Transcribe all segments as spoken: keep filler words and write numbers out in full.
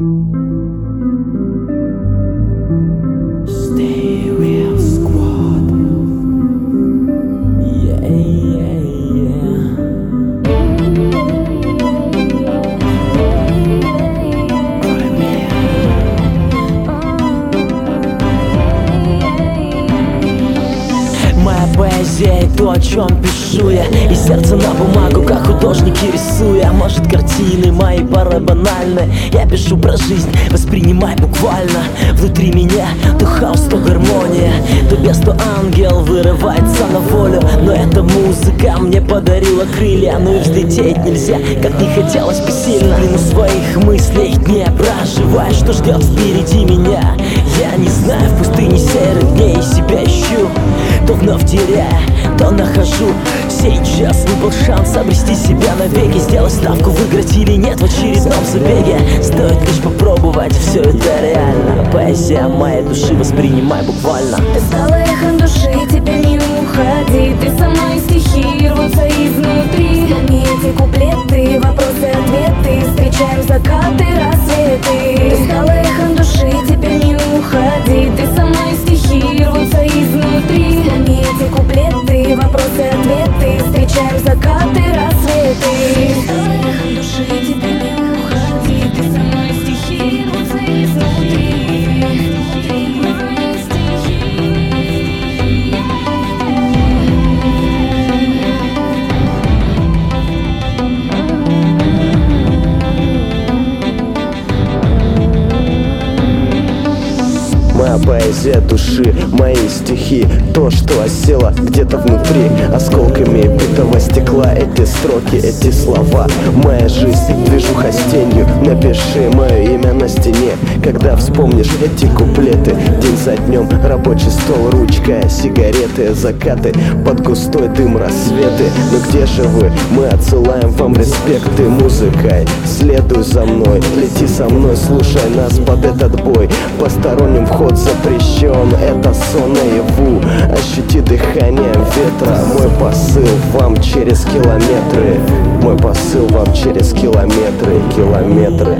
Поэзия и то, о чем пишу я, и сердце на бумагу, как художники рисуя. Может, картины мои порой банальны, я пишу про жизнь, воспринимай буквально. Внутри меня то хаос, то гармония, то бес, то ангел вырывается на волю. Но эта музыка мне подарила крылья, ну и взлететь нельзя, как не хотелось бы сильно. Блин, у своих мыслей не проживай, что ждет впереди меня, я не знаю. В пустыне серых дней себя ищу, то вновь теряя, то нахожу. Сейчас был шанс обрести себя навеки, сделать ставку, выиграть или нет в очередном забеге. Стоит лишь попробовать, все это реально. Поэзия моей души, воспринимай буквально. Ты стала эхом души, теперь не уходи. Ты сама, и стихи рвутся изнутри. Не эти куплеты, вопросы-ответы, встречаем закаты, рассветы. Ты стала эхом души, теперь не уходи. Ты сама, и стихи рвутся изнутри. Не эти куплеты, вопросы-ответы, встречаем закаты, рассветы. Ты стала эхом души, теперь не уходи. Ты сама, и стихи рвутся изнутри. Моя поэзия души, мои стихи, то, что осело где-то внутри. Осколками битого стекла эти строки, эти слова. Моя жизнь, движуха с тенью. Напиши мое имя на стене, когда вспомнишь эти куплеты. День за днем, рабочий стол, ручка, сигареты, закаты, под густой дым рассветы. Но где же вы? Мы отсылаем вам респекты музыкой. Следуй за мной, лети со мной, слушай нас под этот бой. Посторонним вход запрещен, это сон наяву. Ощути дыхание ветра. Мой посыл вам через километры. Мой посыл вам через километры, километры.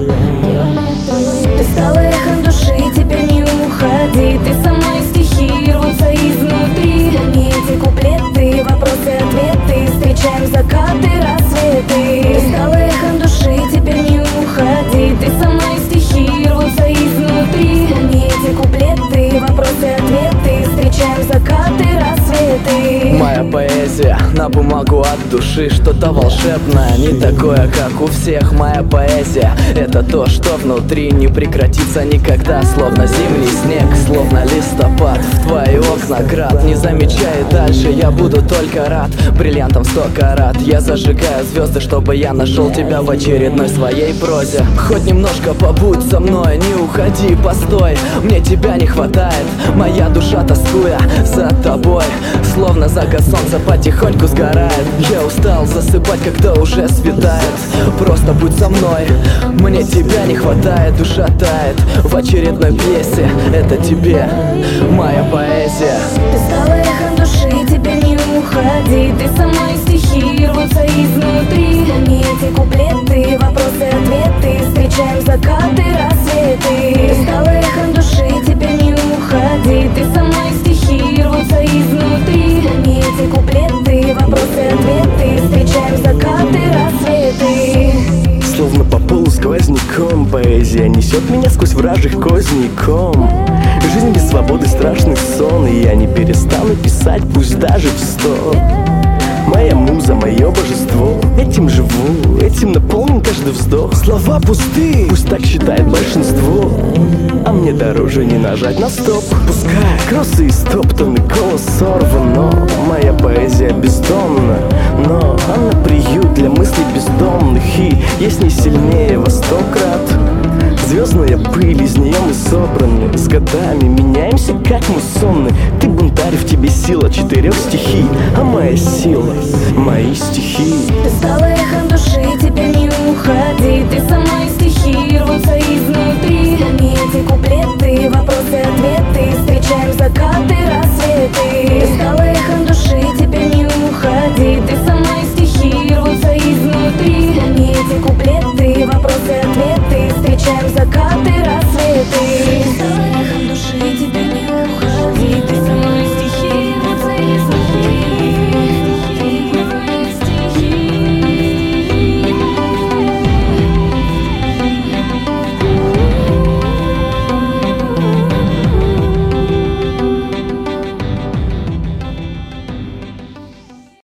Ты стала эхом души, теперь не уходи. Ты сама, и стихи рвутся изнутри. Не эти куплеты, вопросы-ответы, встречаем закаты, рассветы. Ты стала эхом души, теперь не уходи. Ты сама, и стихи рвутся изнутри. Не эти куплеты, вопросы-ответы, встречаем закаты, рассветы. Моя поэзия на бумагу от души, что-то волшебное, не такое, как у всех. Моя поэзия — это то, что внутри не прекратится никогда. Словно зимний снег, словно листопад, в твои окна град. Не замечай дальше, я буду только рад. Бриллиантом сто карат, я зажигаю звезды, чтобы я нашел тебя в очередной своей прозе. Хоть немножко побудь со мной, не уходи, постой. Мне тебя не хватает, моя душа тоскуя за тобой. Словно закат солнца потихоньку сгорает. Я устал засыпать, когда уже светает. Просто будь со мной, мне тебя не хватает. Душа тает в очередной пьесе, это тебе моя поэзия. Ты стала эхом души, теперь не уходи. Ты сама, и стихи рвутся изнутри. Не эти куплеты, вопросы-ответы, встречаем закаты, рассветы. Ты стала эхом души, теперь не уходи. Ты сама, и стихи рвутся изнутри. Не эти куплеты, вопросы-ответы, встречаем закаты, рассветы. Словно по полу сквозняком поэзия несет меня сквозь вражьих козняком. Жизнь без свободы — страшный сон, и я не перестану писать, пусть даже в сто. Моя муза, мое божество, этим живу, этим наполнен каждый вздох. Слова пусты, пусть так считает большинство, а мне дороже не нажать на стоп. Пускай кроссы и стоптаны, голос сорван, но моя поэзия бездомна. Но она приют для мыслей бездомных, и я с ней сильнее во сто крат. Звездная пыль, из нее мы собраны. С годами меняемся, как муссоны. Ты бунтарь, в тебе сила четырех стихий, а моя сила — мои стихи. Ты стала эхом души, теперь не уходи. Ты сама, и